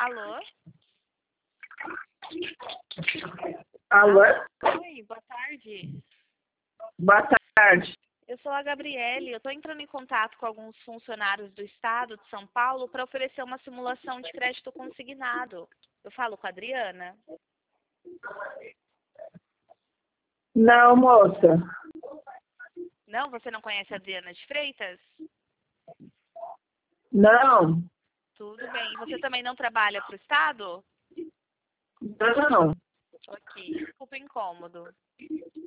Alô? Alô? Oi, boa tarde. Boa tarde. Eu sou a Gabriele. Eu estou entrando em contato com alguns funcionários do Estado de São Paulo para oferecer uma simulação de crédito consignado. Eu falo com a Adriana? Não, moça. Não? Você não conhece a Adriana de Freitas? Não. Tudo bem. Você também não trabalha para o Estado? Não. Ok. Desculpa o incômodo.